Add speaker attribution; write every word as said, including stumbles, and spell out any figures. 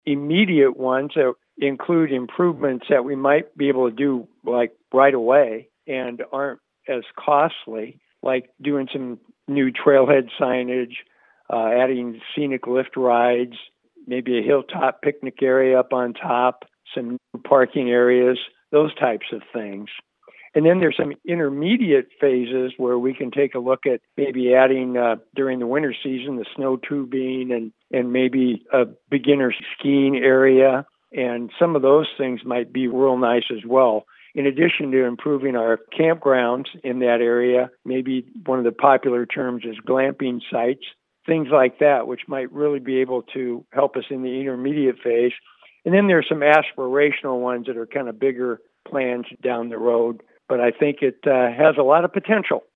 Speaker 1: immediate ones that include improvements that we might be able to do like right away and aren't as costly, like doing some new trailhead signage, uh, adding scenic lift rides, maybe a hilltop picnic area up on top, some new parking areas, those types of things. And then there's some intermediate phases where we can take a look at maybe adding uh, during the winter season the snow tubing and, and maybe a beginner skiing area. And some of those things might be real nice as well. In addition to improving our campgrounds in that area, maybe one of the popular terms is glamping sites, things like that, which might really be able to help us in the intermediate phase. And then there's some aspirational ones that are kind of bigger plans down the road. But I think it uh, has a lot of potential.